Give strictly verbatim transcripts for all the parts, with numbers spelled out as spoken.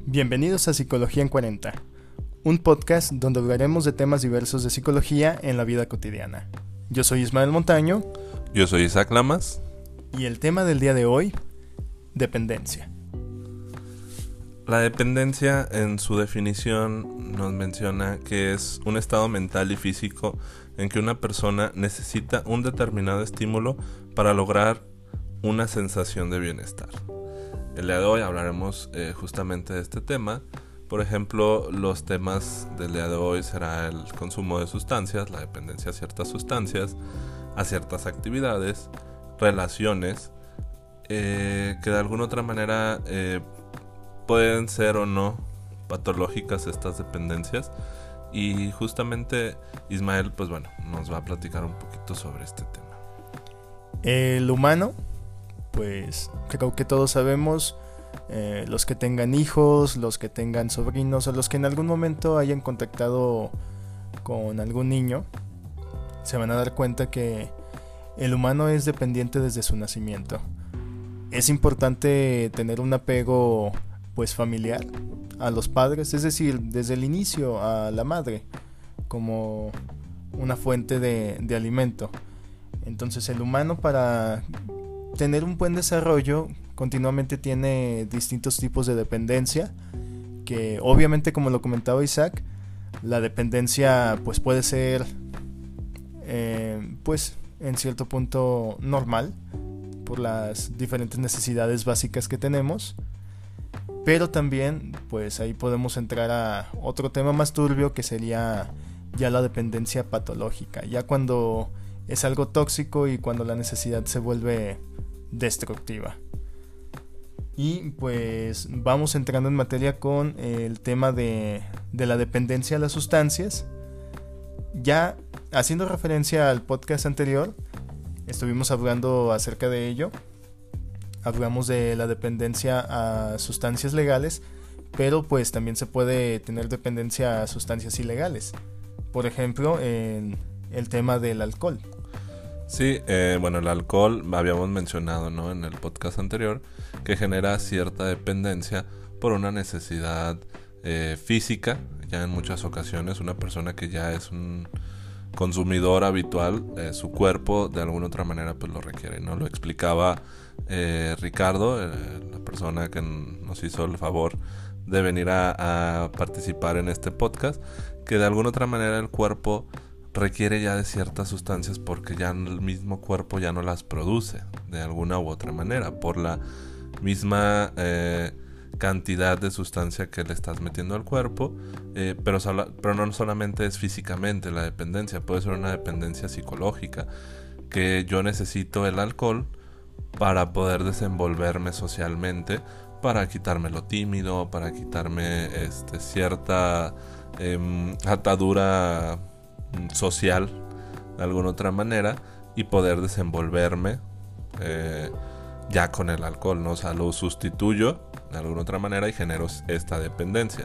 Bienvenidos a Psicología en cuarenta, un podcast donde hablaremos de temas diversos de psicología en la vida cotidiana. Yo soy Ismael Montaño. Yo soy Isaac Lamas. Y el tema del día de hoy, dependencia. La dependencia, en su definición, nos menciona que es un estado mental y físico en que una persona necesita un determinado estímulo para lograr una sensación de bienestar. El día de hoy hablaremos eh, justamente de este tema. Por ejemplo, los temas del día de hoy será el consumo de sustancias, la dependencia a ciertas sustancias, a ciertas actividades, relaciones, eh, que de alguna otra manera eh, pueden ser o no patológicas estas dependencias. Y justamente Ismael, pues bueno, nos va a platicar un poquito sobre este tema. El humano, pues creo que todos sabemos, eh, los que tengan hijos, los que tengan sobrinos o los que en algún momento hayan contactado con algún niño, se van a dar cuenta que el humano es dependiente desde su nacimiento. Es importante tener un apego pues familiar a los padres, es decir, desde el inicio a la madre como una fuente de, de alimento. Entonces el humano, para tener un buen desarrollo, continuamente tiene distintos tipos de dependencia, que obviamente, como lo comentaba Isaac, la dependencia pues puede ser eh, pues en cierto punto normal por las diferentes necesidades básicas que tenemos, pero también pues ahí podemos entrar a otro tema más turbio, que sería ya la dependencia patológica, ya cuando es algo tóxico y cuando la necesidad se vuelve destructiva. Y pues vamos entrando en materia con el tema de, de la dependencia a las sustancias. Ya haciendo referencia al podcast anterior, estuvimos hablando acerca de ello. Hablamos de la dependencia a sustancias legales, pero pues también se puede tener dependencia a sustancias ilegales. Por ejemplo, en el tema del alcohol. Sí, eh, bueno, el alcohol habíamos mencionado, ¿no?, en el podcast anterior, que genera cierta dependencia por una necesidad eh, física. Ya en muchas ocasiones una persona que ya es un consumidor habitual, eh, su cuerpo de alguna otra manera pues lo requiere, ¿no? Lo explicaba eh, Ricardo, eh, la persona que nos hizo el favor de venir a, a participar en este podcast, que de alguna otra manera el cuerpo requiere ya de ciertas sustancias porque ya el mismo cuerpo ya no las produce de alguna u otra manera por la misma eh, cantidad de sustancia que le estás metiendo al cuerpo, eh, pero, sola, pero no solamente es físicamente la dependencia, puede ser una dependencia psicológica, que yo necesito el alcohol para poder desenvolverme socialmente, para quitarme lo tímido, para quitarme este, cierta eh, atadura social de alguna otra manera y poder desenvolverme eh, ya con el alcohol, ¿no? O sea, lo sustituyo de alguna otra manera y genero esta dependencia.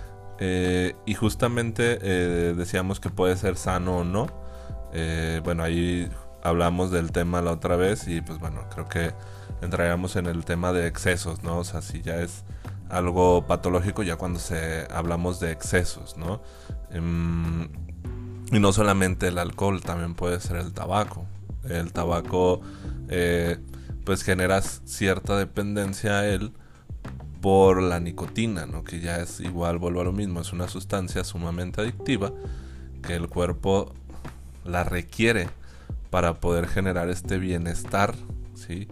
Eh, y justamente eh, decíamos que puede ser sano o no. Eh, bueno, ahí hablamos del tema la otra vez y pues bueno, creo que entraríamos en el tema de excesos, ¿no? O sea, si ya es algo patológico ya cuando se hablamos de excesos, ¿no? Eh, Y no solamente el alcohol, también puede ser el tabaco. El tabaco eh, pues genera cierta dependencia a él por la nicotina, ¿no? Que ya es igual, vuelvo a lo mismo, es una sustancia sumamente adictiva que el cuerpo la requiere para poder generar este bienestar, ¿sí?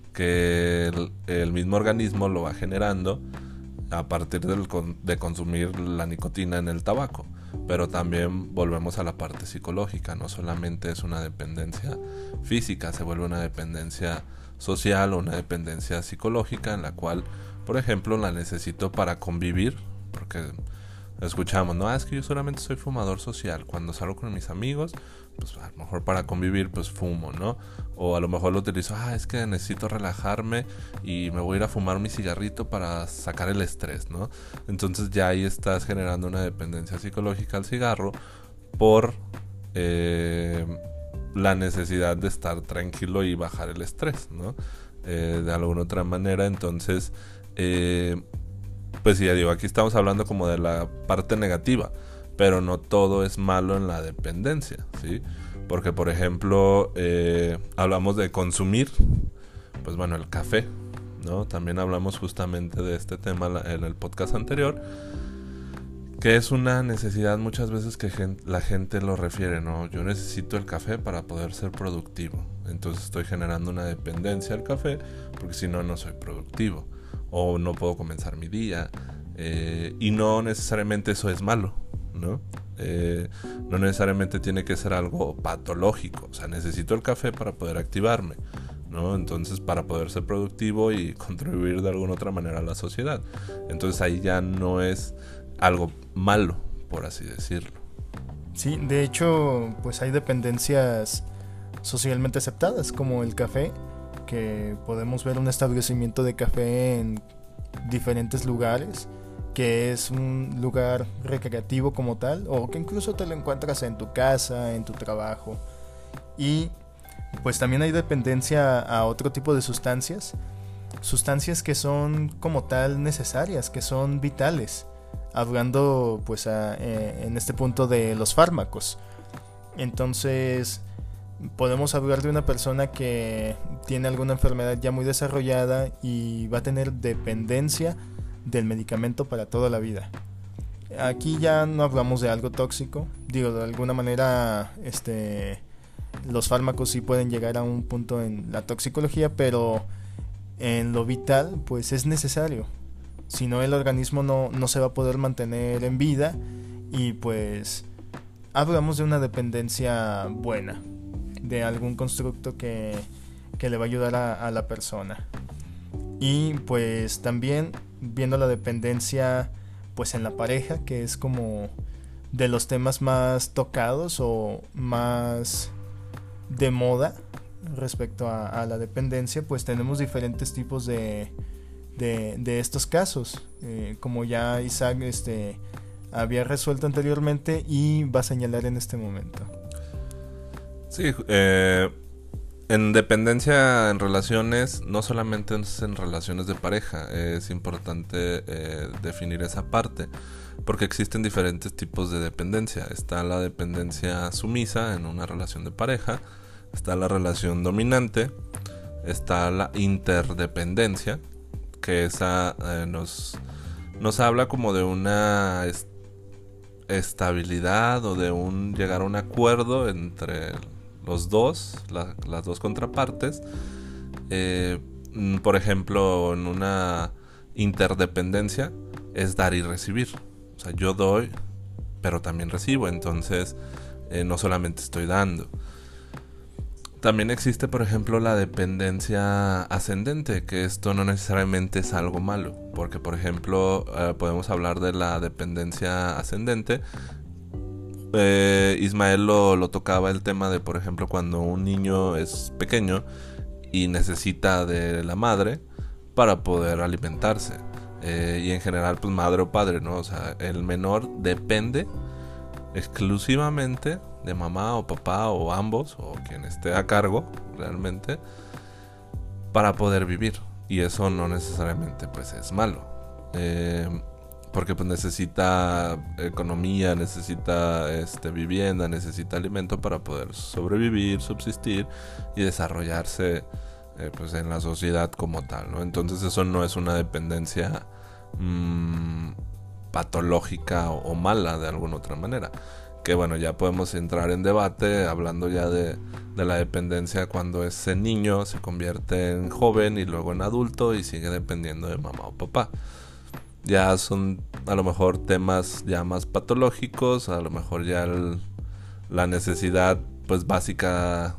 Que el, el mismo organismo lo va generando a partir del, de consumir la nicotina en el tabaco. Pero también volvemos a la parte psicológica, no solamente es una dependencia física, se vuelve una dependencia social o una dependencia psicológica en la cual, por ejemplo, la necesito para convivir, porque escuchamos, no, es que yo solamente soy fumador social, cuando salgo con mis amigos, pues a lo mejor para convivir pues fumo, ¿no? O a lo mejor lo utilizo, ah, es que necesito relajarme y me voy a ir a fumar mi cigarrito para sacar el estrés, ¿no? Entonces ya ahí estás generando una dependencia psicológica al cigarro por eh, la necesidad de estar tranquilo y bajar el estrés, ¿no? Eh, de alguna otra manera, entonces eh, pues sí, ya digo, aquí estamos hablando como de la parte negativa, pero no todo es malo en la dependencia, ¿sí? Porque, por ejemplo, eh, hablamos de consumir, pues bueno, el café, ¿no? También hablamos justamente de este tema en el podcast anterior, que es una necesidad muchas veces que gente, la gente lo refiere, ¿no? Yo necesito el café para poder ser productivo. Entonces estoy generando una dependencia al café, porque si no, no soy productivo. O no puedo comenzar mi día. Eh, y no necesariamente eso es malo, ¿no? Eh, no necesariamente tiene que ser algo patológico. O sea, necesito el café para poder activarme, ¿no? Entonces, para poder ser productivo y contribuir de alguna otra manera a la sociedad. Entonces ahí ya no es algo malo, por así decirlo. Sí, de hecho, pues hay dependencias socialmente aceptadas, como el café, que podemos ver un establecimiento de café en diferentes lugares, que es un lugar recreativo como tal, o que incluso te lo encuentras en tu casa, en tu trabajo. Y pues también hay dependencia a otro tipo de sustancias, sustancias que son como tal necesarias, que son vitales. Hablando pues a, eh, en este punto de los fármacos. Entonces podemos hablar de una persona que tiene alguna enfermedad ya muy desarrollada y va a tener dependencia del medicamento para toda la vida. Aquí ya no hablamos de algo tóxico. Digo, de alguna manera este, los fármacos sí pueden llegar a un punto en la toxicología, pero en lo vital pues es necesario. Si no, el organismo no, no se va a poder mantener en vida. Y pues hablamos de una dependencia buena, de algún constructo que, que le va a ayudar a, a la persona. Y pues también viendo la dependencia pues en la pareja, que es como de los temas más tocados o más de moda respecto a, a la dependencia, pues tenemos diferentes tipos de De, de estos casos, eh, como ya Isaac este, había resuelto anteriormente y va a señalar en este momento. Sí, eh, en dependencia en relaciones, no solamente es en relaciones de pareja, es importante eh, definir esa parte, porque existen diferentes tipos de dependencia. Está la dependencia sumisa en una relación de pareja, está la relación dominante, está la interdependencia, que esa eh, nos, nos habla como de una est- estabilidad o de un llegar a un acuerdo entre los dos, la, las dos contrapartes. Eh, por ejemplo, en una interdependencia es dar y recibir. O sea, yo doy, pero también recibo, entonces eh, no solamente estoy dando. También existe, por ejemplo, la dependencia ascendente, que esto no necesariamente es algo malo, porque, por ejemplo, eh, podemos hablar de la dependencia ascendente. Eh, Ismael lo, lo tocaba el tema de, por ejemplo, cuando un niño es pequeño y necesita de la madre para poder alimentarse. Eh, y en general, pues madre o padre, ¿no? O sea, el menor depende exclusivamente de mamá o papá o ambos o quien esté a cargo realmente para poder vivir, y eso no necesariamente pues es malo, eh, porque pues necesita economía, necesita este, vivienda, necesita alimento para poder sobrevivir, subsistir y desarrollarse eh, pues en la sociedad como tal, ¿no? Entonces eso no es una dependencia mmm, patológica o, o mala de alguna otra manera. Que bueno, ya podemos entrar en debate hablando ya de, de la dependencia cuando ese niño se convierte en joven y luego en adulto y sigue dependiendo de mamá o papá. Ya son a lo mejor temas ya más patológicos, a lo mejor ya el, la necesidad pues básica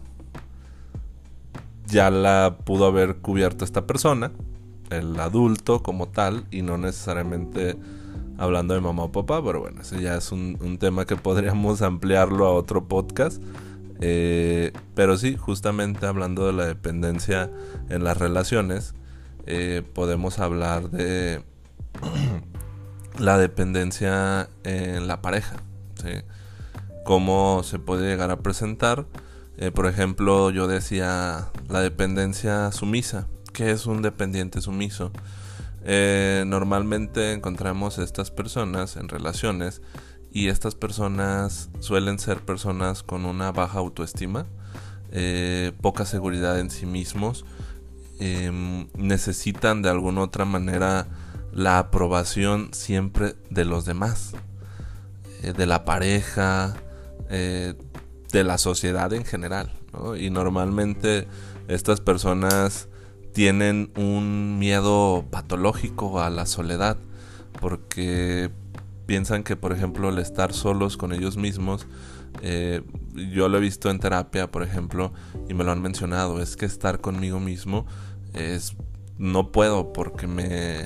ya la pudo haber cubierto esta persona, el adulto como tal, y no necesariamente hablando de mamá o papá, pero bueno, ese ya es un, un tema que podríamos ampliarlo a otro podcast. Eh, pero sí, justamente hablando de la dependencia en las relaciones, eh, podemos hablar de la dependencia en la pareja, ¿sí? Cómo se puede llegar a presentar. Eh, por ejemplo, yo decía la dependencia sumisa. ¿Qué es un dependiente sumiso? Eh, normalmente encontramos estas personas en relaciones, y estas personas suelen ser personas con una baja autoestima, eh, poca seguridad en sí mismos, eh, necesitan de alguna otra manera la aprobación siempre de los demás, eh, de la pareja, eh, de la sociedad en general, ¿no? Y normalmente estas personas tienen un miedo patológico a la soledad, porque piensan que, por ejemplo, el estar solos con ellos mismos, eh, yo lo he visto en terapia, por ejemplo, y me lo han mencionado, es que estar conmigo mismo es no puedo, porque me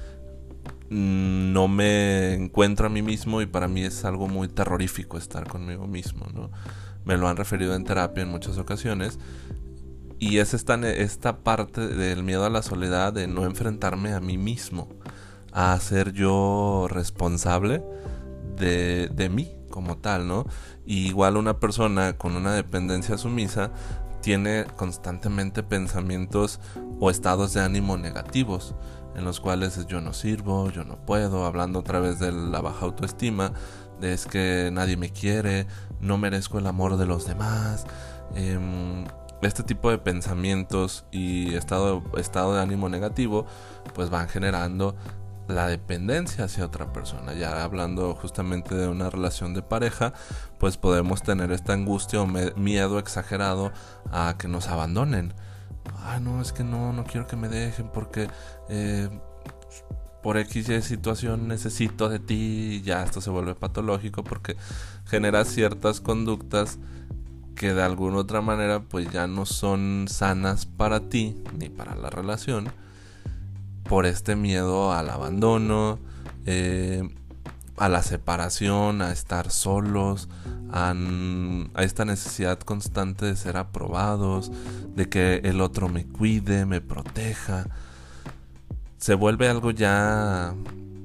no me encuentro a mí mismo, y para mí es algo muy terrorífico estar conmigo mismo, ¿no? Me lo han referido en terapia en muchas ocasiones. Y es esta, esta parte del miedo a la soledad, de no enfrentarme a mí mismo, a ser yo responsable de, de mí como tal, ¿no? Y igual una persona con una dependencia sumisa tiene constantemente pensamientos o estados de ánimo negativos, en los cuales es yo no sirvo, yo no puedo, hablando otra vez de la baja autoestima, de es que nadie me quiere, no merezco el amor de los demás. eh, Este tipo de pensamientos y estado, estado de ánimo negativo pues van generando la dependencia hacia otra persona. Ya hablando justamente de una relación de pareja, pues podemos tener esta angustia o me- miedo exagerado a que nos abandonen. Ah, no, es que no, no quiero que me dejen porque eh, por X y situación necesito de ti, y ya esto se vuelve patológico porque genera ciertas conductas que de alguna otra manera pues ya no son sanas para ti ni para la relación, por este miedo al abandono, eh, a la separación, a estar solos, a, a esta necesidad constante de ser aprobados, de que el otro me cuide, me proteja. Se vuelve algo ya,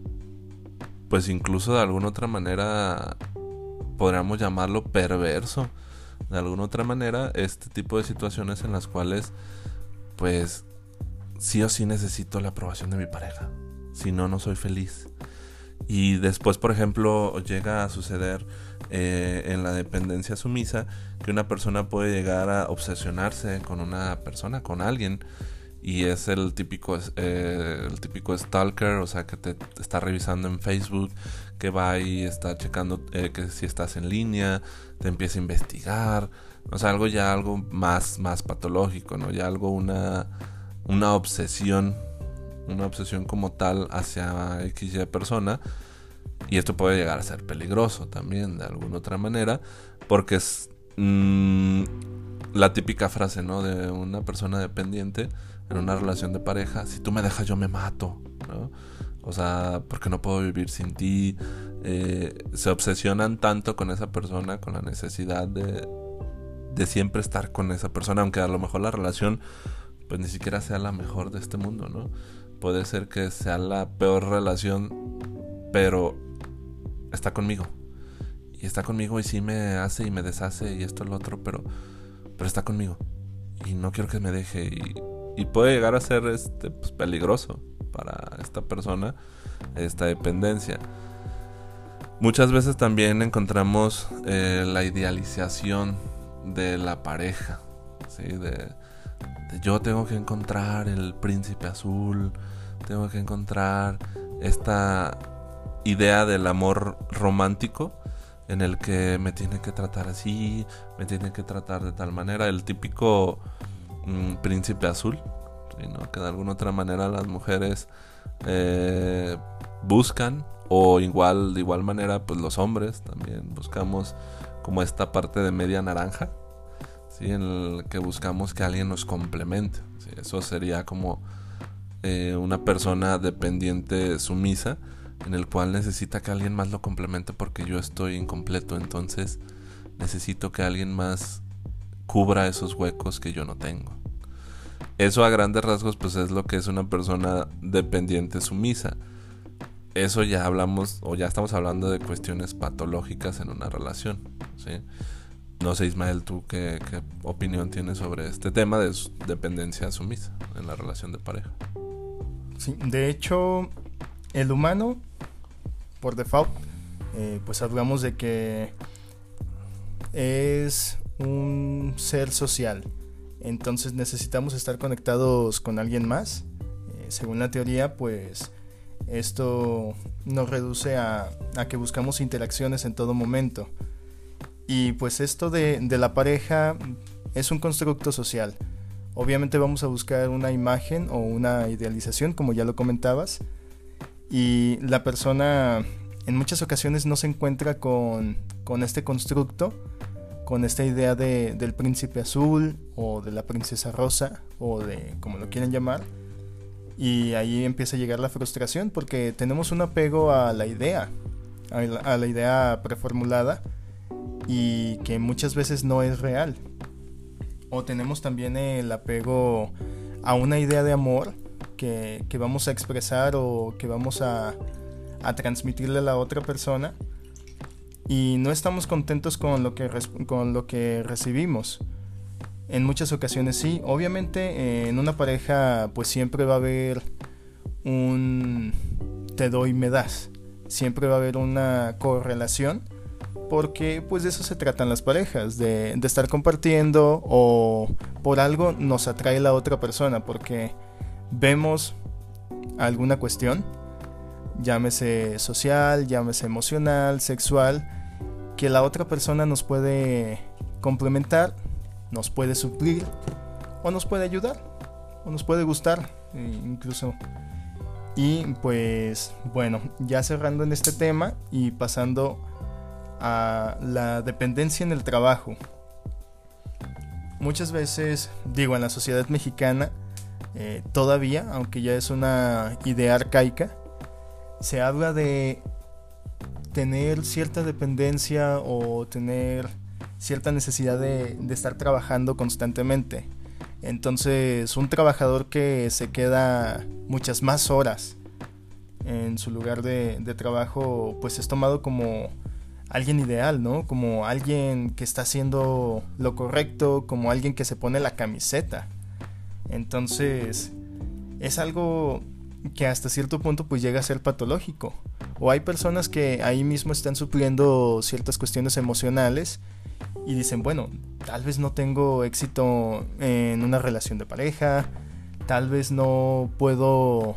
pues incluso de alguna otra manera podríamos llamarlo perverso. De alguna otra manera, este tipo de situaciones en las cuales pues sí o sí necesito la aprobación de mi pareja, si no, no soy feliz. Y después, por ejemplo, llega a suceder eh, en la dependencia sumisa que una persona puede llegar a obsesionarse con una persona, con alguien, y es el típico eh, el típico stalker, o sea, que te, te está revisando en Facebook, que va y está checando eh, que si estás en línea, te empieza a investigar, o sea, algo ya algo más más patológico, ¿no? Ya algo una una obsesión, una obsesión como tal hacia X y persona, y esto puede llegar a ser peligroso también de alguna otra manera, porque es mmm, la típica frase, ¿no? De una persona dependiente en una relación de pareja: si tú me dejas yo me mato, ¿no? O sea, porque no puedo vivir sin ti. Eh, se obsesionan tanto con esa persona, con la necesidad de, de siempre estar con esa persona, aunque a lo mejor la relación pues ni siquiera sea la mejor de este mundo, ¿no? Puede ser que sea la peor relación, pero está conmigo. Y está conmigo y sí me hace y me deshace y esto y lo otro, pero, pero está conmigo. Y no quiero que me deje. Y, y puede llegar a ser este, pues, peligroso para esta persona, esta dependencia. Muchas veces también encontramos eh, la idealización de la pareja, ¿sí? De, de yo tengo que encontrar el príncipe azul, tengo que encontrar esta idea del amor romántico en el que me tiene que tratar así, me tiene que tratar de tal manera, el típico mmm, príncipe azul, ¿sí, no? Que de alguna otra manera las mujeres eh, buscan, o igual de igual manera pues los hombres también buscamos como esta parte de media naranja, ¿sí? En el que buscamos que alguien nos complemente, ¿sí? Eso sería como eh, una persona dependiente sumisa, en el cual necesita que alguien más lo complemente porque yo estoy incompleto, entonces necesito que alguien más cubra esos huecos que yo no tengo. Eso a grandes rasgos pues es lo que es una persona dependiente sumisa. Eso ya hablamos, o ya estamos hablando de cuestiones patológicas en una relación, ¿sí? No sé, Ismael, ¿tú qué, qué opinión tienes sobre este tema de dependencia sumisa en la relación de pareja? Sí, de hecho, el humano, por default, eh, pues hablamos de que es un ser social. Entonces necesitamos estar conectados con alguien más. Eh, según la teoría, pues esto nos reduce a, a que buscamos interacciones en todo momento. Y pues esto de, de la pareja es un constructo social. Obviamente vamos a buscar una imagen o una idealización, como ya lo comentabas. Y la persona en muchas ocasiones no se encuentra con, con este constructo, con esta idea de, del príncipe azul o de la princesa rosa o de como lo quieren llamar. Y ahí empieza a llegar la frustración porque tenemos un apego a la idea, a la, a la idea preformulada y que muchas veces no es real. O tenemos también el apego a una idea de amor que, que vamos a expresar o que vamos a, a transmitirle a la otra persona y no estamos contentos con lo que, con lo que recibimos. En muchas ocasiones sí, obviamente eh, en una pareja pues siempre va a haber un te doy me das, siempre va a haber una correlación. Porque pues de eso se tratan las parejas, de, de estar compartiendo o por algo nos atrae la otra persona, porque vemos alguna cuestión, llámese social, llámese emocional, sexual, que la otra persona nos puede complementar, nos puede suplir o nos puede ayudar o nos puede gustar incluso. Y pues bueno, ya cerrando en este tema y pasando a la dependencia en el trabajo. Muchas veces, digo, en la sociedad mexicana eh, todavía, aunque ya es una idea arcaica, se habla de tener cierta dependencia o tener cierta necesidad de, de estar trabajando constantemente. Entonces, un trabajador que se queda muchas más horas en su lugar de, de trabajo, pues es tomado como alguien ideal, ¿no? Como alguien que está haciendo lo correcto, como alguien que se pone la camiseta. Entonces, es algo que hasta cierto punto pues llega a ser patológico. O hay personas que ahí mismo están supliendo ciertas cuestiones emocionales y dicen, bueno, tal vez no tengo éxito en una relación de pareja, tal vez no puedo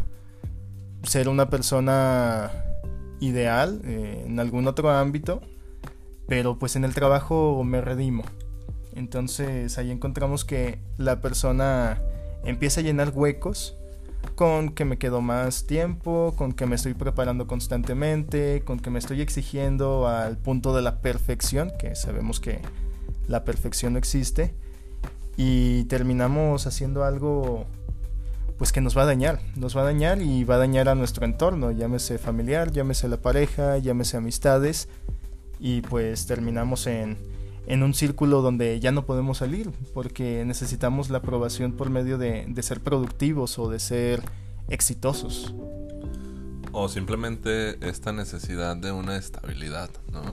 ser una persona ideal eh, en algún otro ámbito, pero pues en el trabajo me redimo. Entonces ahí encontramos que la persona empieza a llenar huecos con que me quedo más tiempo, con que me estoy preparando constantemente, con que me estoy exigiendo al punto de la perfección, que sabemos que la perfección no existe, y terminamos haciendo algo pues que nos va a dañar, nos va a dañar y va a dañar a nuestro entorno, llámese familiar, llámese la pareja, llámese amistades, y pues terminamos en, en un círculo donde ya no podemos salir, porque necesitamos la aprobación por medio de, de ser productivos o de ser exitosos. O simplemente esta necesidad de una estabilidad, ¿no?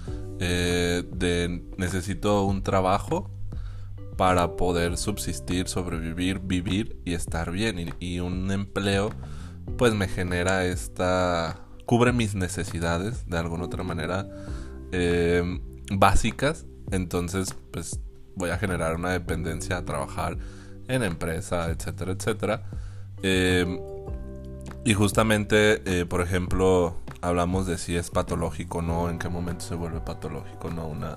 Eh, de necesito un trabajo para poder subsistir, sobrevivir, vivir y estar bien. Y, y un empleo pues me genera esta... cubre mis necesidades de alguna otra manera eh, básicas. Entonces pues voy a generar una dependencia a trabajar en empresa, etcétera, etcétera. Eh, y justamente, eh, por ejemplo, hablamos de si es patológico o no, en qué momento se vuelve patológico, ¿no? Una,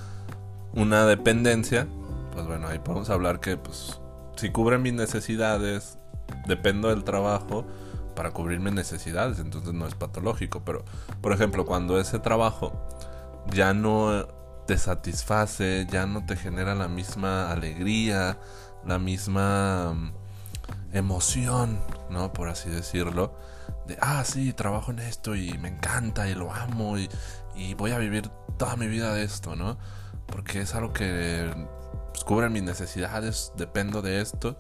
una dependencia. Pues bueno, ahí podemos hablar que pues si cubre mis necesidades, dependo del trabajo para cubrir mis necesidades, entonces no es patológico. Pero, por ejemplo, cuando ese trabajo ya no te satisface, ya no te genera la misma alegría, la misma um, emoción, ¿no? Por así decirlo, de, ah, sí, trabajo en esto y me encanta y lo amo y, y voy a vivir toda mi vida de esto, ¿no? Porque es algo que pues, cubre mis necesidades, dependo de esto.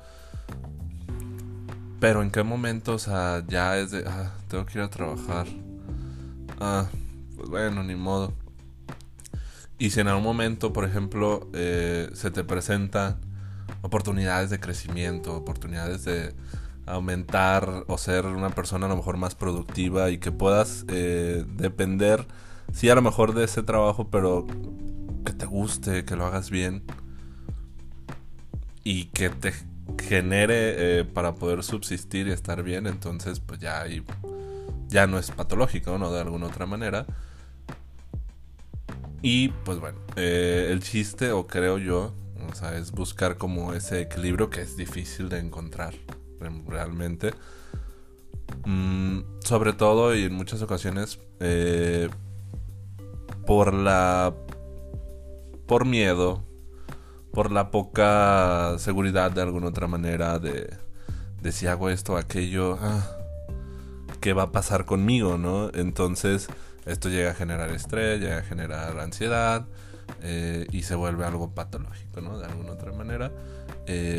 Pero en qué momento, o sea, ya es de, ah, tengo que ir a trabajar. Ah, pues bueno, ni modo. Y si en algún momento, por ejemplo, eh, se te presentan oportunidades de crecimiento, oportunidades de, aumentar o ser una persona a lo mejor más productiva y que puedas eh, depender, sí, a lo mejor de ese trabajo, pero que te guste, que lo hagas bien y que te genere eh, para poder subsistir y estar bien. Entonces pues ya ahí ya no es patológico, ¿no? De alguna otra manera. Y pues bueno, eh, el chiste, o creo yo, o sea, es buscar como ese equilibrio que es difícil de encontrar realmente. Mm, sobre todo y en muchas ocasiones eh, por la por miedo, por la poca seguridad de alguna otra manera de, de si hago esto o aquello, ah, ¿qué va a pasar conmigo, no? Entonces esto llega a generar estrés, llega a generar ansiedad eh, y se vuelve algo patológico, ¿no? De alguna otra manera. Eh,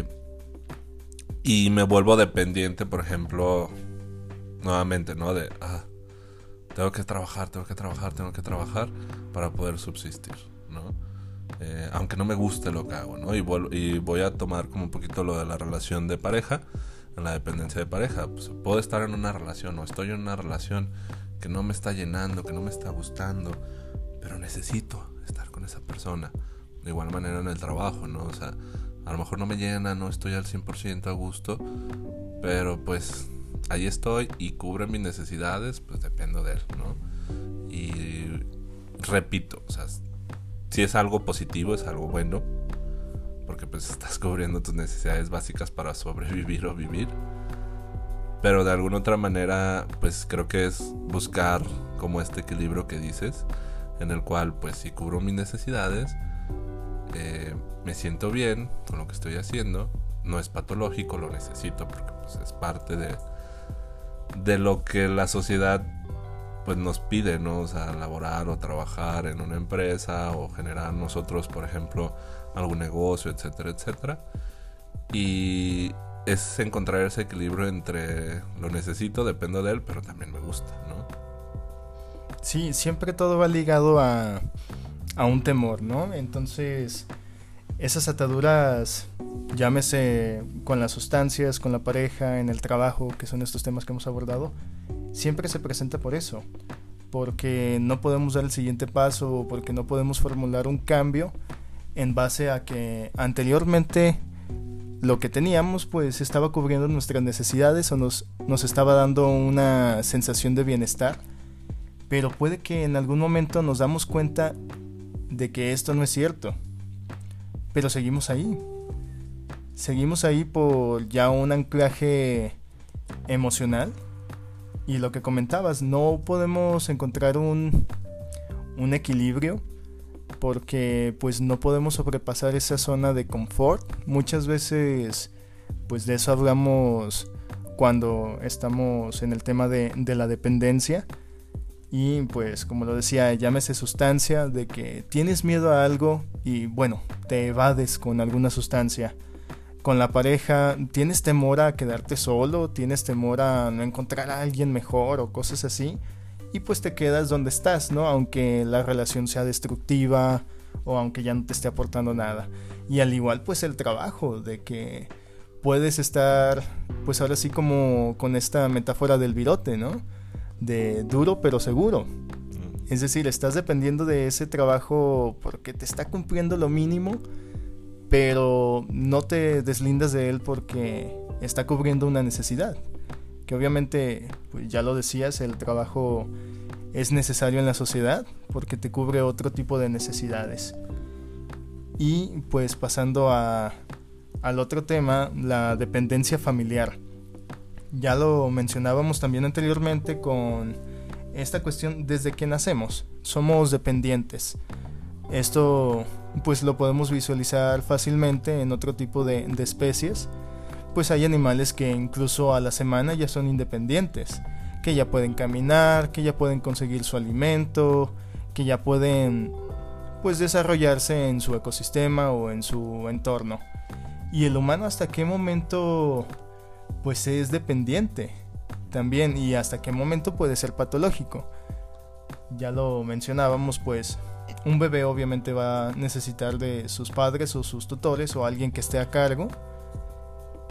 y me vuelvo dependiente, por ejemplo, nuevamente, ¿no? De, ah, tengo que trabajar, tengo que trabajar, tengo que trabajar para poder subsistir, ¿no? Eh, aunque no me guste lo que hago, ¿no? Y, vuelvo, y voy a tomar como un poquito lo de la relación de pareja, en la dependencia de pareja. Pues, puedo estar en una relación o estoy en una relación que no me está llenando, que no me está gustando, pero necesito estar con esa persona. De igual manera en el trabajo, ¿no? O sea, a lo mejor no me llena, no estoy al cien por ciento a gusto, pero pues ahí estoy y cubre mis necesidades, pues dependo de él, ¿no? Y repito, o sea, si es algo positivo, es algo bueno, porque pues estás cubriendo tus necesidades básicas para sobrevivir o vivir. Pero de alguna otra manera, pues creo que es buscar como este equilibrio que dices, en el cual pues si cubro mis necesidades, eh, me siento bien con lo que estoy haciendo, no es patológico, lo necesito porque pues es parte de, de lo que la sociedad pues nos pide, ¿no? O sea, laborar o trabajar en una empresa o generar nosotros, por ejemplo, algún negocio, etcétera, etcétera. Y es encontrar ese equilibrio entre lo necesito, dependo de él, pero también me gusta, ¿no? Sí, siempre todo va ligado a, a un temor, ¿no? Entonces, esas ataduras, llámese con las sustancias, con la pareja, en el trabajo, que son estos temas que hemos abordado, siempre se presenta por eso, porque no podemos dar el siguiente paso o porque no podemos formular un cambio en base a que anteriormente lo que teníamos pues estaba cubriendo nuestras necesidades o nos, nos estaba dando una sensación de bienestar, pero puede que en algún momento nos damos cuenta de que esto no es cierto, pero seguimos ahí, seguimos ahí por ya un anclaje emocional. Y lo que comentabas, no podemos encontrar un, un equilibrio porque pues no podemos sobrepasar esa zona de confort. Muchas veces pues de eso hablamos cuando estamos en el tema de, de la dependencia. Y pues como lo decía, llámese sustancia, de que tienes miedo a algo y bueno, te evades con alguna sustancia. Con la pareja, tienes temor a quedarte solo, tienes temor a no encontrar a alguien mejor o cosas así, y pues te quedas donde estás, ¿no? Aunque la relación sea destructiva o aunque ya no te esté aportando nada. Y al igual pues el trabajo, de que puedes estar pues ahora sí como con esta metáfora del virote, ¿no? De duro pero seguro. Es decir, estás dependiendo de ese trabajo porque te está cumpliendo lo mínimo, pero no te deslindas de él porque está cubriendo una necesidad. Que obviamente, pues ya lo decías, el trabajo es necesario en la sociedad porque te cubre otro tipo de necesidades. Y pues pasando a, al otro tema, la dependencia familiar. Ya lo mencionábamos también anteriormente con esta cuestión desde que nacemos. Somos dependientes. Esto pues lo podemos visualizar fácilmente en otro tipo de, de especies. Pues hay animales que incluso a la semana ya son independientes, que ya pueden caminar, que ya pueden conseguir su alimento, que ya pueden pues desarrollarse en su ecosistema o en su entorno. Y el humano, ¿hasta qué momento pues es dependiente también? Y hasta qué momento puede ser patológico. Ya lo mencionábamos, pues un bebé obviamente va a necesitar de sus padres o sus tutores o alguien que esté a cargo.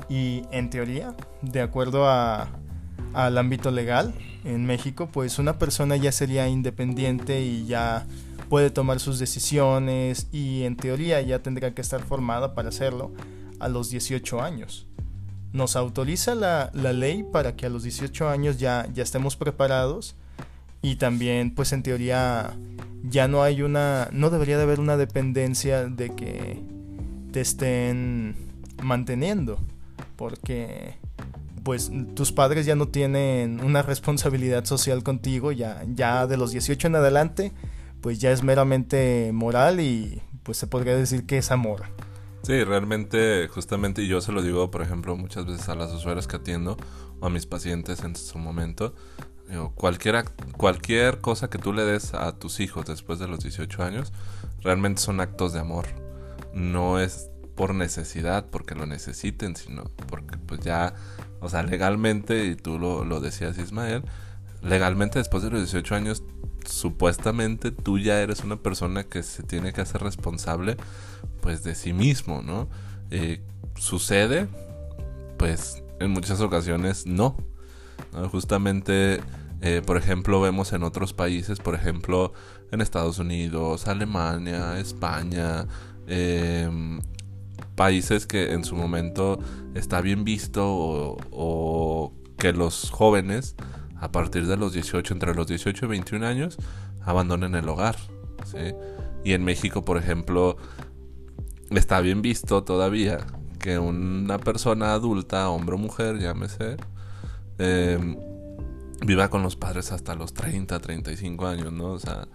Y en teoría, de acuerdo a, al ámbito legal en México, pues una persona ya sería independiente y ya puede tomar sus decisiones, y en teoría ya tendría que estar formada para hacerlo a los dieciocho años. Nos autoriza la, la ley para que a los dieciocho años ya, ya estemos preparados, y también pues en teoría ya no hay una, no debería de haber una dependencia de que te estén manteniendo, porque pues tus padres ya no tienen una responsabilidad social contigo, ya, ya de los dieciocho en adelante pues ya es meramente moral, y pues se podría decir que es amor. Sí, realmente, justamente, y yo se lo digo, por ejemplo, muchas veces a las usuarias que atiendo o a mis pacientes en su momento, digo, cualquier, cualquier cosa que tú le des a tus hijos después de los dieciocho años, realmente son actos de amor. No es por necesidad, porque lo necesiten, sino porque pues ya, o sea, legalmente, y tú lo, lo decías, Ismael, legalmente después de los dieciocho años, supuestamente tú ya eres una persona que se tiene que hacer responsable pues de sí mismo, ¿no? Eh, sucede, pues en muchas ocasiones no, ¿no? Justamente, eh, por ejemplo, vemos en otros países, por ejemplo, en Estados Unidos, Alemania, España, eh, países que en su momento está bien visto, o, o que los jóvenes a partir de los dieciocho, entre los dieciocho y veintiún años, abandonen el hogar, ¿sí? Y en México, por ejemplo, está bien visto todavía que una persona adulta, hombre o mujer, llámese, eh, viva con los padres hasta los treinta, treinta y cinco años, ¿no? O sea,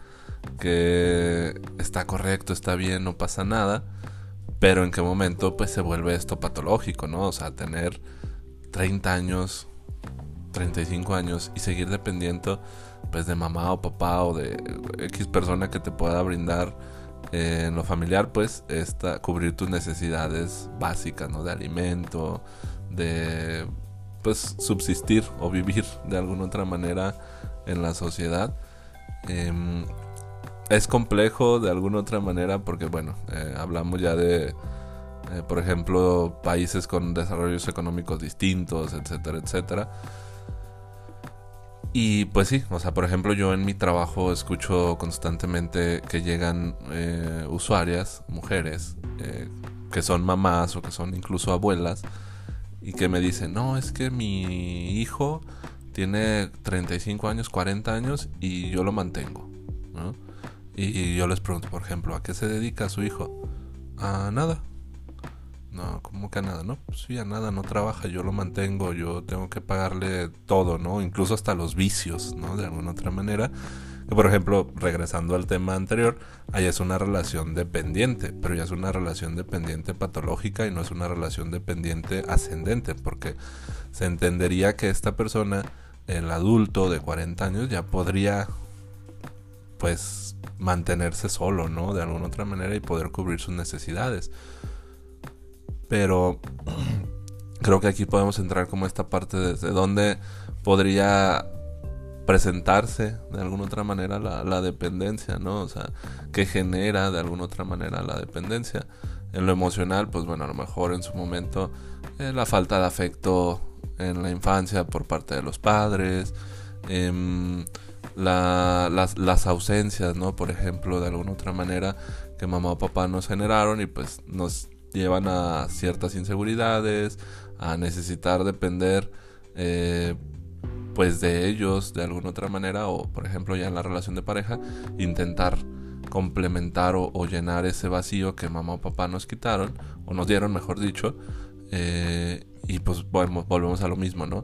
que está correcto, está bien, no pasa nada, pero en qué momento pues se vuelve esto patológico, ¿no? O sea, tener treinta años, treinta y cinco años y seguir dependiendo pues de mamá o papá o de X persona que te pueda brindar eh, en lo familiar, pues esta, cubrir tus necesidades básicas, ¿no? De alimento, de pues subsistir o vivir de alguna otra manera en la sociedad. Eh, es complejo de alguna otra manera porque bueno, eh, hablamos ya de eh, por ejemplo países con desarrollos económicos distintos, etcétera, etcétera. Y pues sí, o sea, por ejemplo, yo en mi trabajo escucho constantemente que llegan eh, usuarias, mujeres, eh, que son mamás o que son incluso abuelas, y que me dicen, no, es que mi hijo tiene treinta y cinco años, cuarenta años y yo lo mantengo, ¿no? Y, y yo les pregunto, por ejemplo, ¿a qué se dedica su hijo? A nada. No, ¿cómo que a nada? No, pues sí, a nada, no trabaja, yo lo mantengo, yo tengo que pagarle todo, ¿no? Incluso hasta los vicios, ¿no? De alguna otra manera. Que, por ejemplo, regresando al tema anterior, ahí es una relación dependiente, pero ya es una relación dependiente patológica y no es una relación dependiente ascendente, porque se entendería que esta persona, el adulto de cuarenta años, ya podría, pues, mantenerse solo, ¿no? De alguna otra manera y poder cubrir sus necesidades. Pero creo que aquí podemos entrar como esta parte desde donde podría presentarse de alguna otra manera la, la dependencia, ¿no? O sea, que genera de alguna otra manera la dependencia. En lo emocional, pues bueno, a lo mejor en su momento eh, la falta de afecto en la infancia por parte de los padres, eh, la, las, las ausencias, ¿no? Por ejemplo, de alguna otra manera que mamá o papá nos generaron y pues nos llevan a ciertas inseguridades, a necesitar depender eh, pues de ellos de alguna otra manera, o por ejemplo ya en la relación de pareja intentar complementar o, o llenar ese vacío que mamá o papá nos quitaron o nos dieron, mejor dicho, eh, y pues bueno, volvemos a lo mismo, ¿no?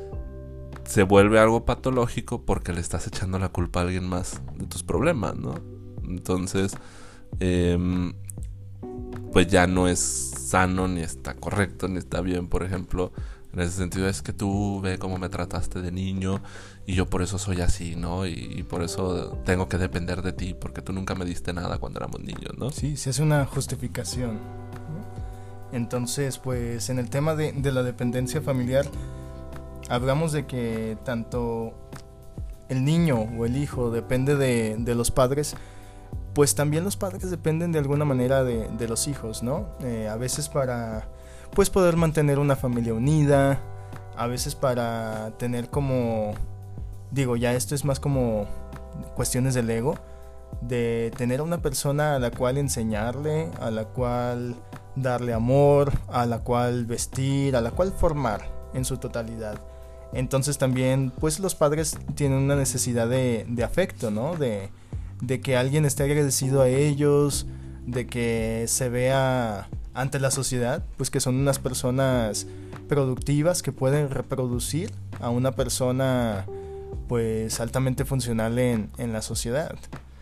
Se vuelve algo patológico porque le estás echando la culpa a alguien más de tus problemas, ¿no? Entonces eh, pues ya no es sano, ni está correcto, ni está bien. Por ejemplo, en ese sentido, es que tú ve cómo me trataste de niño y yo por eso soy así, ¿no? Y, y por eso tengo que depender de ti, porque tú nunca me diste nada cuando éramos niños, ¿no? Sí, se hace una justificación, ¿no? Entonces, pues en el tema de, de la dependencia familiar, hablamos de que tanto el niño o el hijo depende de, de los padres, pues también los padres dependen de alguna manera de, de los hijos, ¿no? Eh, a veces para, pues poder mantener una familia unida, a veces para tener como, digo, ya esto es más como cuestiones del ego, de tener a una persona a la cual enseñarle, a la cual darle amor, a la cual vestir, a la cual formar en su totalidad. Entonces también pues los padres tienen una necesidad de, de afecto, ¿no? De, de que alguien esté agradecido a ellos, de que se vea ante la sociedad pues que son unas personas productivas que pueden reproducir a una persona pues altamente funcional en, en la sociedad.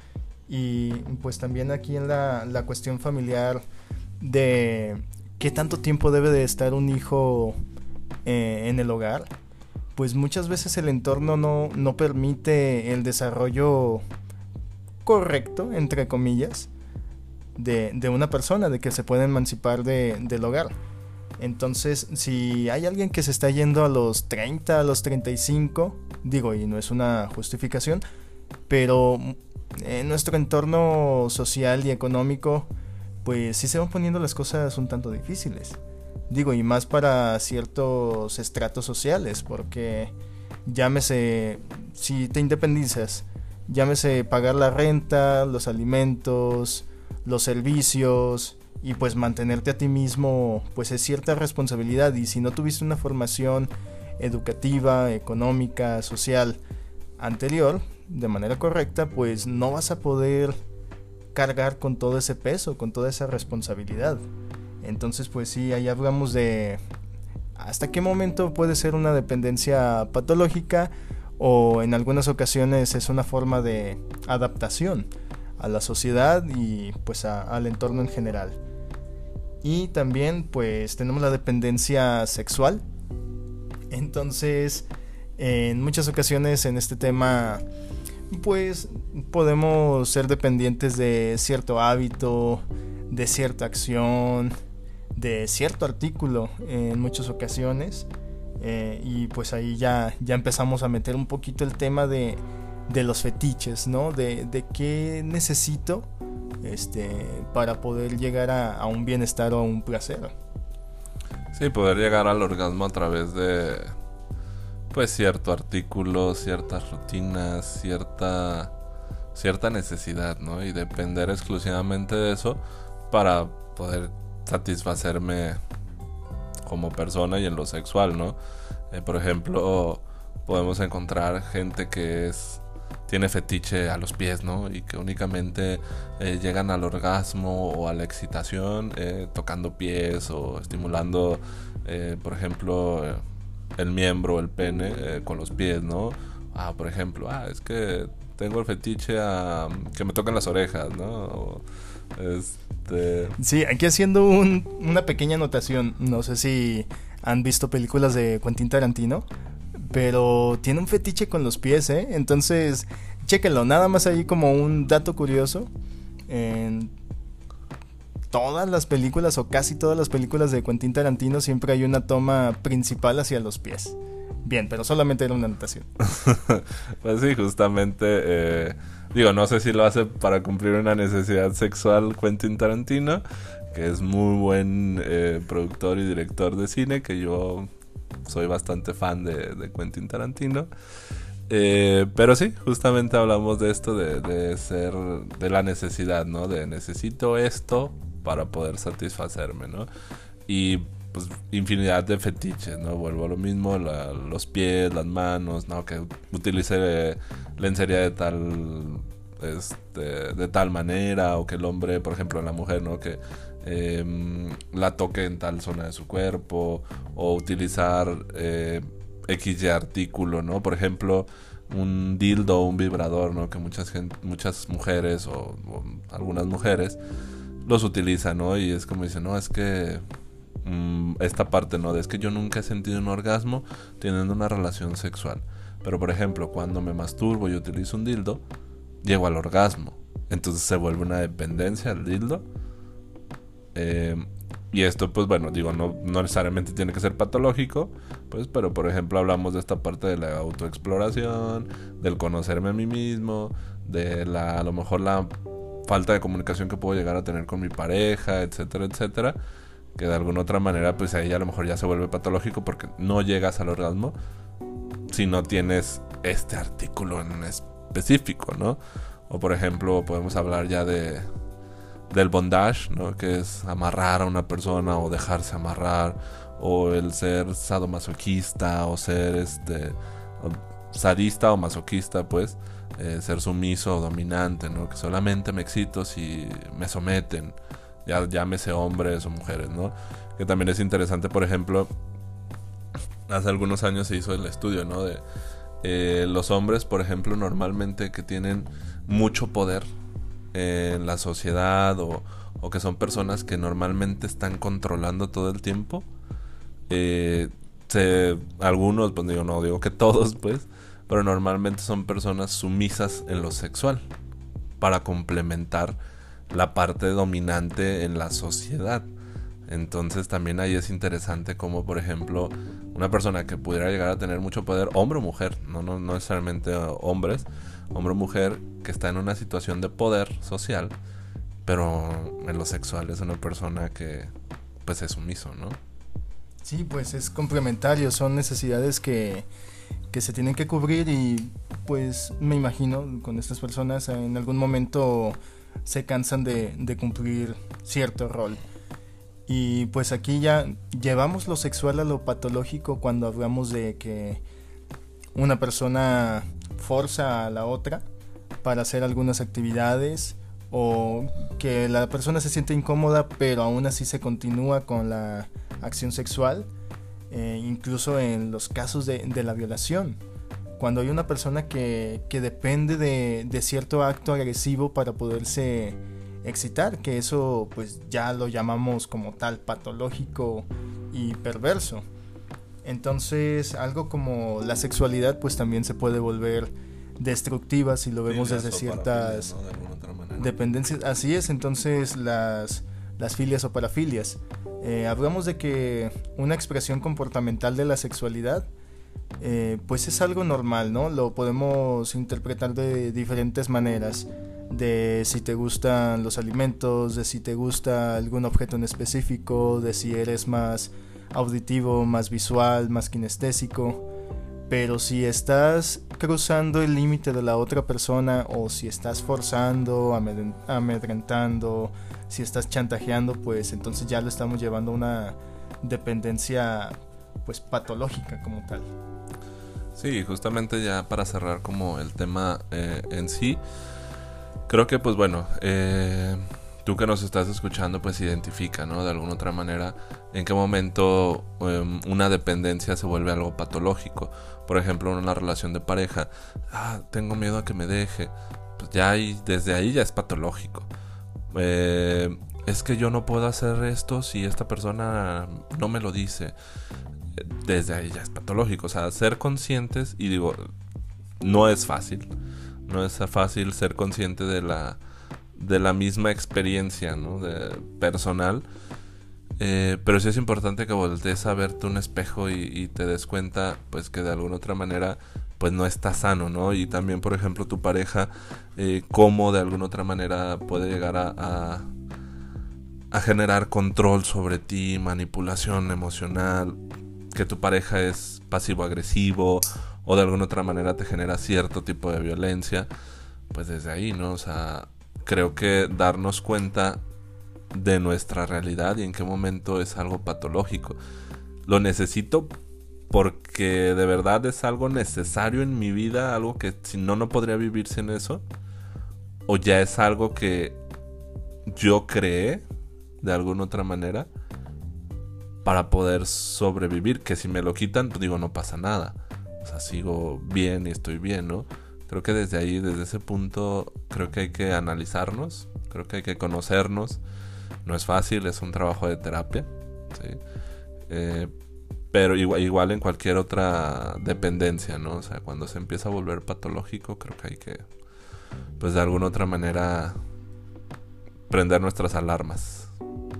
Y pues también aquí en la, la cuestión familiar de qué tanto tiempo debe de estar un hijo eh, en el hogar, pues muchas veces el entorno no, no permite el desarrollo correcto, entre comillas, de, de una persona, de que se pueda emancipar de, del hogar. Entonces, si hay alguien que se está yendo a los treinta, a los treinta y cinco, digo, y no es una justificación, pero en nuestro entorno social y económico, pues sí se van poniendo las cosas un tanto difíciles. Digo, y más para ciertos estratos sociales, porque llámese, si te independizas, llámese pagar la renta, los alimentos, los servicios, y pues mantenerte a ti mismo, pues es cierta responsabilidad. Y si no tuviste una formación educativa, económica, social anterior, de manera correcta, pues no vas a poder cargar con todo ese peso, con toda esa responsabilidad. Entonces pues sí, ahí hablamos de hasta qué momento puede ser una dependencia patológica, o en algunas ocasiones es una forma de adaptación a la sociedad y pues a, al entorno en general. Y también pues tenemos la dependencia sexual. Entonces en muchas ocasiones en este tema pues podemos ser dependientes de cierto hábito, de cierta acción, de cierto artículo en muchas ocasiones, eh, y pues ahí ya, ya empezamos a meter un poquito el tema de, de los fetiches, ¿no? De, de qué necesito este, para poder llegar a, a un bienestar o a un placer. Sí, poder llegar al orgasmo a través de pues cierto artículo, ciertas rutinas, cierta cierta necesidad, ¿no? Y depender exclusivamente de eso para poder satisfacerme como persona y en lo sexual, ¿no? Eh, por ejemplo, podemos encontrar gente que es tiene fetiche a los pies, ¿no? Y que únicamente eh, llegan al orgasmo o a la excitación eh, tocando pies o estimulando, eh, por ejemplo, eh, el miembro, el pene eh, con los pies, ¿no? Ah, por ejemplo, ah, es que tengo el fetiche a que me toquen las orejas, ¿no? O, este... Sí, aquí haciendo un, una pequeña anotación. No sé si han visto películas de Quentin Tarantino, pero tiene un fetiche con los pies, ¿eh? Entonces, chéquenlo, nada más ahí como un dato curioso. En todas las películas, o casi todas las películas de Quentin Tarantino, siempre hay una toma principal hacia los pies. Bien, pero solamente era una anotación. Pues sí, justamente, eh, digo, no sé si lo hace para cumplir una necesidad sexual Quentin Tarantino, que es muy buen eh, productor y director de cine, que yo soy bastante fan de, de Quentin Tarantino. Eh, pero sí, justamente hablamos de esto, de, de ser, de la necesidad, ¿no? De necesito esto para poder satisfacerme, ¿no? Y pues infinidad de fetiches, ¿no? Vuelvo a lo mismo, la, los pies, las manos, ¿no? Que utilice lencería de tal este, de tal manera, o que el hombre, por ejemplo, la mujer, ¿no? Que eh, la toque en tal zona de su cuerpo, o utilizar eh, X Y artículo, ¿no? Por ejemplo, un dildo o un vibrador, ¿no? Que muchas gente, muchas mujeres o, o algunas mujeres los utilizan, ¿no? Y es como dicen, no, es que esta parte, ¿no? De es que yo nunca he sentido un orgasmo teniendo una relación sexual, pero por ejemplo cuando me masturbo y utilizo un dildo, llego al orgasmo. Entonces se vuelve una dependencia al dildo, eh, y esto pues bueno, digo, no, no necesariamente tiene que ser patológico, pues, pero por ejemplo hablamos de esta parte de la autoexploración, del conocerme a mí mismo, de la, a lo mejor la falta de comunicación que puedo llegar a tener con mi pareja, etcétera, etcétera, que de alguna otra manera pues ahí a lo mejor ya se vuelve patológico porque no llegas al orgasmo si no tienes este artículo en específico, ¿no? O por ejemplo podemos hablar ya de del bondage, ¿no? Que es amarrar a una persona o dejarse amarrar, o el ser sadomasoquista o ser este sadista o masoquista, pues eh, ser sumiso o dominante, ¿no? Que solamente me excito si me someten, ya llámese hombres o mujeres, ¿no? Que también es interesante, por ejemplo, hace algunos años se hizo el estudio, ¿no? De eh, los hombres, por ejemplo, normalmente que tienen mucho poder en la sociedad o, o que son personas que normalmente están controlando todo el tiempo, eh, se, algunos, pues digo, no digo que todos, pues, pero normalmente son personas sumisas en lo sexual para complementar la parte dominante en la sociedad. Entonces también ahí es interesante como, por ejemplo, una persona que pudiera llegar a tener mucho poder, hombre o mujer, no, no, no necesariamente hombres, hombre o mujer, que está en una situación de poder social, pero en lo sexual es una persona que pues es sumiso, ¿no? Sí, pues es complementario, son necesidades que, que se tienen que cubrir y pues me imagino con estas personas en algún momento se cansan de, de cumplir cierto rol. Y pues aquí ya llevamos lo sexual a lo patológico cuando hablamos de que una persona forza a la otra para hacer algunas actividades o que la persona se siente incómoda pero aún así se continúa con la acción sexual, eh, incluso en los casos de, de la violación, cuando hay una persona que, que depende de, de cierto acto agresivo para poderse excitar, que eso pues ya lo llamamos como tal patológico y perverso. Entonces algo como la sexualidad pues también se puede volver destructiva si lo vemos Filias desde o ciertas parafilias, ¿no? De alguna otra manera. dependencias. Así es, entonces las, las filias o parafilias. Eh, hablamos de que una expresión comportamental de la sexualidad eh, pues es algo normal, ¿no? Lo podemos interpretar de diferentes maneras. De si te gustan los alimentos, de si te gusta algún objeto en específico, de si eres más auditivo, más visual, más kinestésico. Pero si estás cruzando el límite de la otra persona o si estás forzando, amedrentando, si estás chantajeando, pues entonces ya lo estamos llevando a una dependencia pues patológica como tal. Sí, justamente ya para cerrar como el tema eh, en sí, creo que pues bueno, eh, tú que nos estás escuchando pues identifica, ¿no? De alguna otra manera en qué momento eh, una dependencia se vuelve algo patológico. Por ejemplo, en una relación de pareja, ah, tengo miedo a que me deje, pues ya ahí, desde ahí ya es patológico. Eh, es que yo no puedo hacer esto si esta persona no me lo dice. Desde ahí ya es patológico. O sea, ser conscientes, y digo, no es fácil. No es fácil ser consciente de la, de la misma experiencia, ¿no? De, personal. Eh, pero sí es importante que voltees a verte un espejo y, y te des cuenta pues que de alguna otra manera pues no está sano, ¿no? Y también, por ejemplo, tu pareja, eh, cómo de alguna otra manera puede llegar a, a, a generar control sobre ti, manipulación emocional, que tu pareja es pasivo-agresivo o de alguna otra manera te genera cierto tipo de violencia, pues desde ahí, ¿no? O sea, creo que darnos cuenta de nuestra realidad y en qué momento es algo patológico. Lo necesito porque de verdad es algo necesario en mi vida, algo que si no, no podría vivir sin eso, o ya es algo que yo creé de alguna otra manera para poder sobrevivir, que si me lo quitan, pues digo, no pasa nada, o sea, sigo bien y estoy bien, ¿no? Creo que desde ahí, desde ese punto, creo que hay que analizarnos, creo que hay que conocernos. No es fácil, es un trabajo de terapia, ¿sí? Eh, pero igual, igual en cualquier otra dependencia, ¿no? O sea, cuando se empieza a volver patológico, creo que hay que, pues de alguna otra manera, prender nuestras alarmas.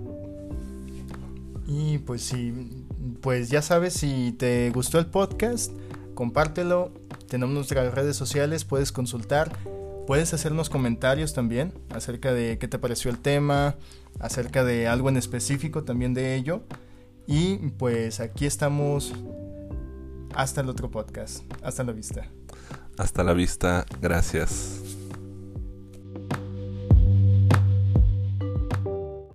Y pues sí, pues ya sabes, si te gustó el podcast, compártelo. Tenemos nuestras redes sociales, puedes consultar puedes hacernos comentarios también acerca de qué te pareció el tema, acerca de algo en específico también de ello. Y pues aquí estamos hasta el otro podcast. Hasta la vista. Hasta la vista, gracias.